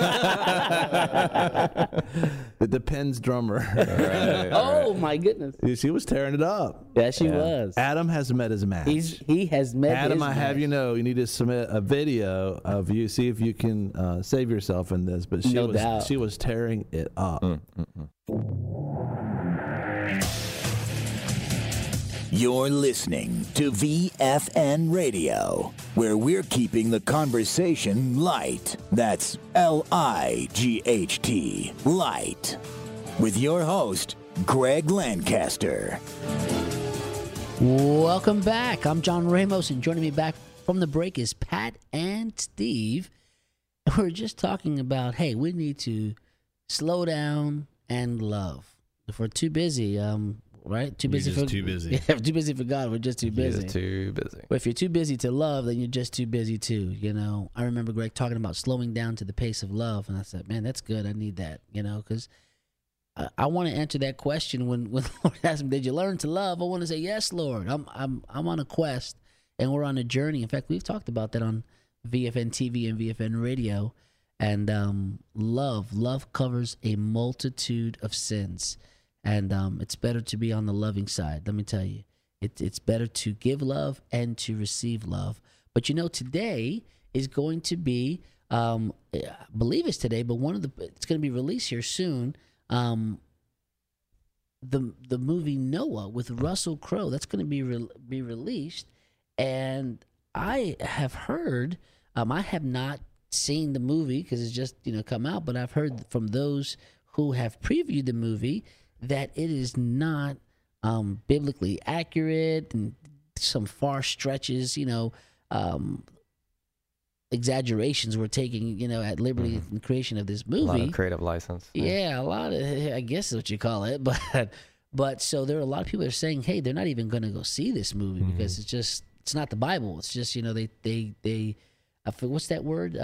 The Depends drummer. Right. Oh my goodness. She was tearing it up. Yeah, she was. Adam has met his match. He has met Adam, his I have match. you need to submit a video of you. See if you can save yourself in this. But she was tearing it up. You're listening to VFN Radio, where we're keeping the conversation light. That's Light. Light. with your host, Greg Lancaster. Welcome back. I'm John Ramos, and joining me back from the break is Pat and Steve. We're just talking about, hey, we need to slow down and love. If we're too busy, right? Too busy too busy. Yeah, too busy for God. We're just too busy. You're too busy. But if you're too busy to love, then you're just too busy too. You know, I remember Greg talking about slowing down to the pace of love, and I said, man, that's good. I need that. You know, because I want to answer that question when Lord asks me, did you learn to love? I want to say, yes, Lord. I'm on a quest, and we're on a journey. In fact, we've talked about that on VFN TV and VFN Radio. And love covers a multitude of sins. And it's better to be on the loving side. Let me tell you, it's better to give love and to receive love. But you know, today is going to be, I believe it's today, but it's going to be released here soon. The movie Noah with Russell Crowe, that's going to be released. And I have heard, I have not seen the movie because it's just come out, but I've heard from those who have previewed the movie that it is not biblically accurate, and some far stretches, exaggerations were taking at liberty in creation of this movie. A lot of creative license. Yeah, a lot of, I guess is what you call it, but so there are a lot of people that are saying, hey, they're not even going to go see this movie because it's not the Bible. It's just they what's that word?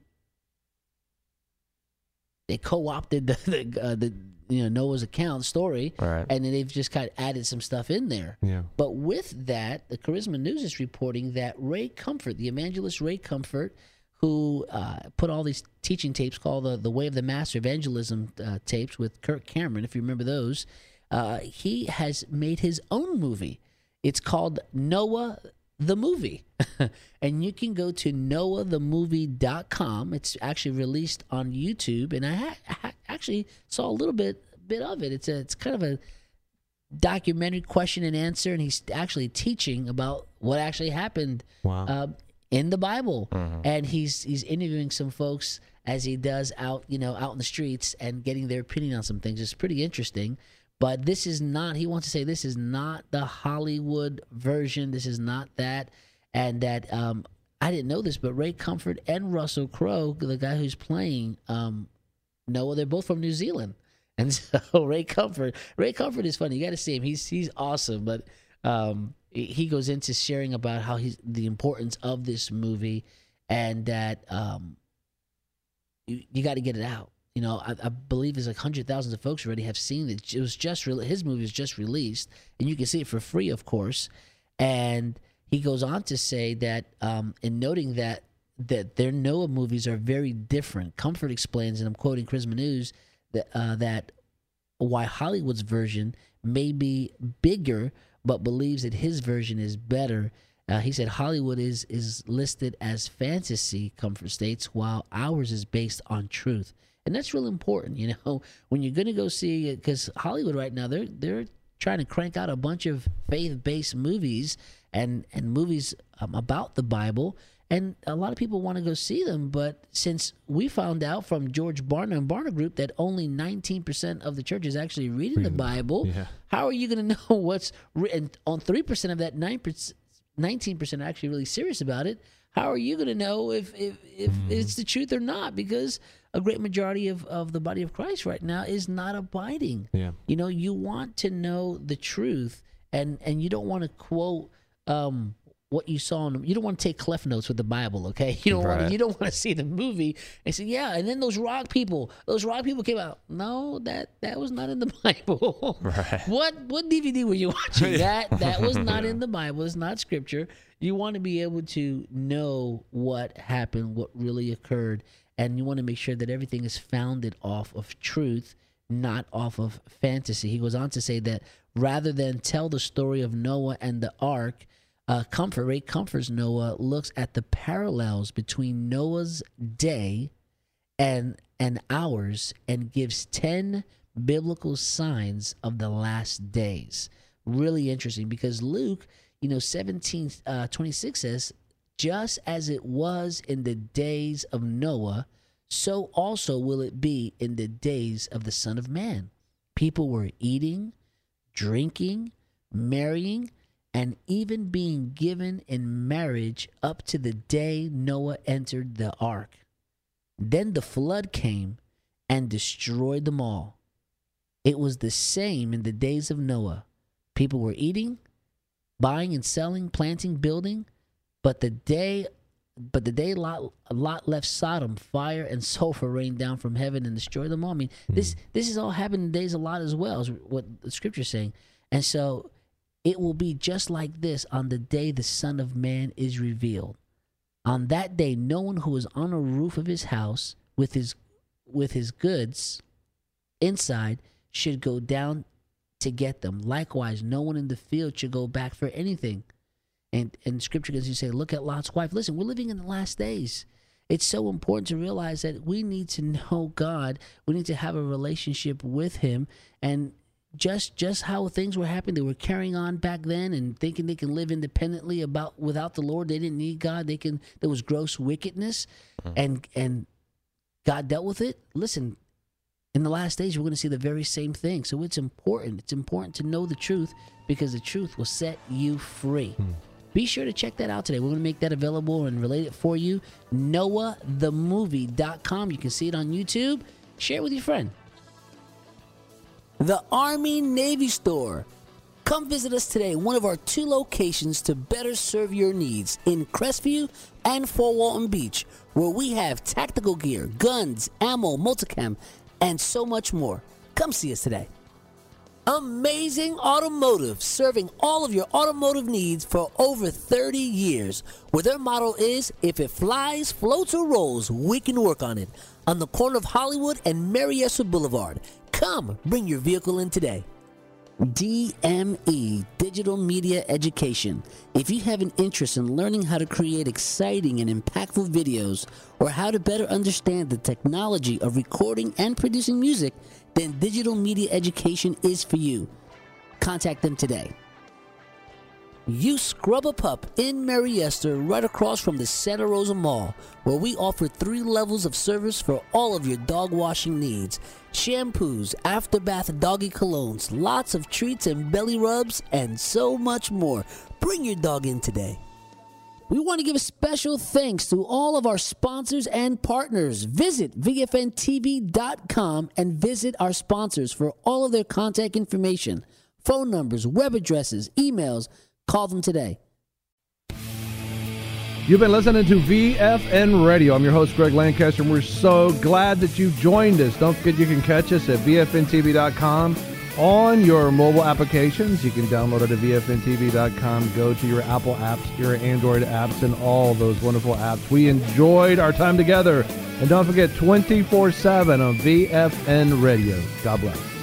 They co-opted the Noah's account story, right, and then they've just kind of added some stuff in there. Yeah. But with that, the Charisma News is reporting that Ray Comfort, the evangelist Ray Comfort, who put all these teaching tapes called the Way of the Master Evangelism tapes with Kirk Cameron, if you remember those, he has made his own movie. It's called Noah the Movie. And you can go to noahthemovie.com. It's actually released on YouTube, and I actually saw a little bit of it. It's kind of a documentary question and answer, and he's actually teaching about what actually happened in the Bible. And he's interviewing some folks as he does out in the streets and getting their opinion on some things. It's pretty interesting. But this is not, he wants to say, this is not the Hollywood version. This is not that. And that, I didn't know this, but Ray Comfort and Russell Crowe, the guy who's playing Noah, they're both from New Zealand. And so Ray Comfort is funny. You got to see him. He's awesome. But he goes into sharing about how the importance of this movie, and that you got to get it out. I believe there's like hundreds of thousands of folks already have seen it. It was just his movie was just released, and you can see it for free, of course. And he goes on to say that, in noting that their Noah movies are very different. Comfort explains, and I'm quoting Charisma News, that why Hollywood's version may be bigger, but believes that his version is better. He said Hollywood is listed as fantasy, Comfort states, while ours is based on truth. And that's really important, when you're going to go see it, because Hollywood right now, they're trying to crank out a bunch of faith-based movies and movies about the Bible, and a lot of people want to go see them. But since we found out from George Barna and Barna Group that only 19% of the church is actually reading the Bible, how are you going to know what's written? On 3% of that 19% are actually really serious about it. How are you going to know if it's the truth or not? Because a great majority of the body of Christ right now is not abiding. Yeah. You want to know the truth, and you don't want to quote what you saw you don't want to take Cliff Notes with the Bible, okay? You don't want to see the movie and say, yeah, and then those rock people came out. No, that was not in the Bible. Right. What DVD were you watching? That was not in the Bible. It's not scripture. You want to be able to know what happened, what really occurred, and you want to make sure that everything is founded off of truth, not off of fantasy. He goes on to say that rather than tell the story of Noah and the ark, Ray Comfort's Noah looks at the parallels between Noah's day and ours, and gives 10 biblical signs of the last days. Really interesting, because Luke 17:26 says, just as it was in the days of Noah, so also will it be in the days of the Son of Man. People were eating, drinking, marrying, and even being given in marriage up to the day Noah entered the ark. Then the flood came and destroyed them all. It was the same in the days of Noah. People were eating, buying and selling, planting, building, but the day Lot left Sodom, fire and sulfur rained down from heaven and destroyed them all. I mean, this is all happened in the days of Lot as well, is what the scripture is saying. And so it will be just like this on the day the Son of Man is revealed. On that day, no one who is on a roof of his house with his goods inside should go down to get them. Likewise, no one in the field should go back for anything. And scripture, as you say, look at Lot's wife. Listen, we're living in the last days. It's so important to realize that we need to know God. We need to have a relationship with him. And just how things were happening, they were carrying on back then and thinking they can live independently without the Lord. They didn't need God. There was gross wickedness, and God dealt with it. Listen, in the last days, we're going to see the very same thing. So it's important. It's important to know the truth, because the truth will set you free. Be sure to check that out today. We're going to make that available and relate it for you. NoahTheMovie.com. You can see it on YouTube. Share it with your friend. The Army-Navy Store. Come visit us today in one of our 2 locations to better serve your needs, in Crestview and Fort Walton Beach, where we have tactical gear, guns, ammo, multicam, and so much more. Come see us today. Amazing Automotive, serving all of your automotive needs for over 30 years, where their motto is, if it flies, floats, or rolls, we can work on it. On the corner of Hollywood and Mary Esther Boulevard. Come, bring your vehicle in today. DME, Digital Media Education. If you have an interest in learning how to create exciting and impactful videos, or how to better understand the technology of recording and producing music, then Digital Media Education is for you. Contact them today. You Scrub a Pup in Mary Esther, right across from the Santa Rosa Mall, where we offer 3 levels of service for all of your dog washing needs. Shampoos, after-bath doggy colognes, lots of treats and belly rubs, and so much more. Bring your dog in today. We want to give a special thanks to all of our sponsors and partners. Visit VFNTV.com and visit our sponsors for all of their contact information, phone numbers, web addresses, emails. Call them today. You've been listening to VFN Radio. I'm your host, Greg Lancaster, and we're so glad that you joined us. Don't forget you can catch us at VFNTV.com on your mobile applications. You can download it at VFNTV.com. Go to your Apple apps, your Android apps, and all those wonderful apps. We enjoyed our time together. And don't forget, 24/7 on VFN Radio. God bless.